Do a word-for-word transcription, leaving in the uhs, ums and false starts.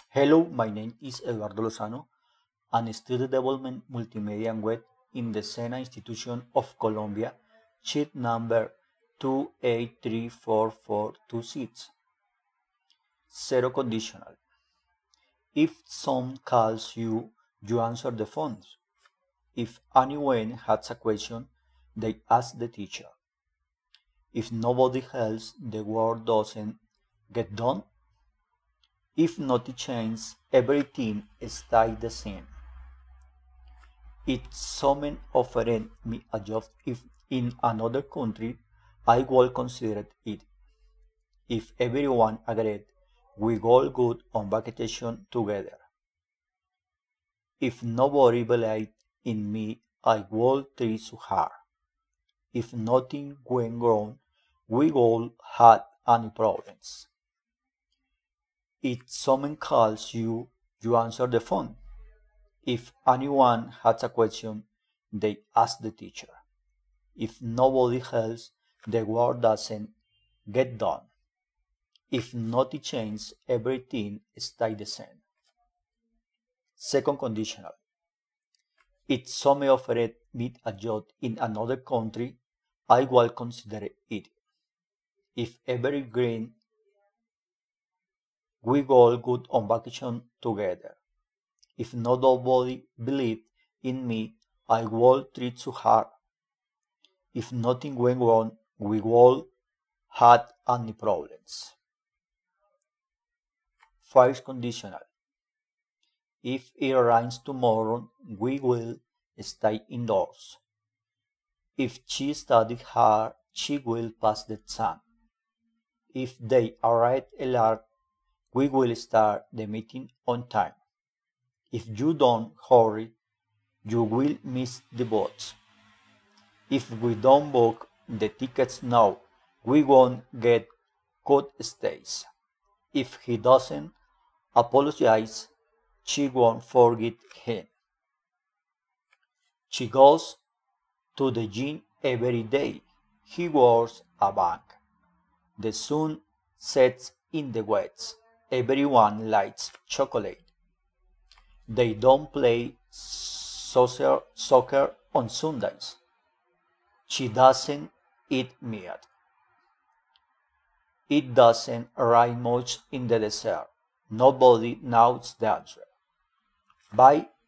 Hello, my name is Eduardo Lozano, and Student Development Multimedia and Web in the Sena Institution of Colombia, sheet number two eight three four four two six. Zero conditional. If someone calls you, you answer the phone. If anyone has a question, they ask the teacher. If nobody else, the work doesn't get done. If nothing changes, everything stays the same. If someone offered me a job if in another country, I would consider it. If everyone agreed, we all go on vacation together. If nobody believed in me, I would try so hard. If nothing went wrong, we all had any problems. If someone calls you, you answer the phone. If anyone has a question, they ask the teacher. If nobody else, the work doesn't get done. If nothing changes, everything stays the same. Second conditional. If someone offered me a job in another country, I will consider it. If every green, we all go on vacation together. If nobody believed in me, I will try too hard. If nothing went wrong, we all had any problems. First conditional. If it rains tomorrow, we will stay indoors. If she studied hard, she will pass the exam. If they arrive late, we will start the meeting on time. If you don't hurry, you will miss the boat. If we don't book the tickets now, we won't get good stays. If he doesn't apologize, she won't forgive him. She goes to the gym every day. He wears a bag. The sun sets in the west. Everyone likes chocolate. They don't play soccer, soccer on Sundays. She doesn't eat meat. It doesn't rain much in the desert. Nobody knows the answer. Bye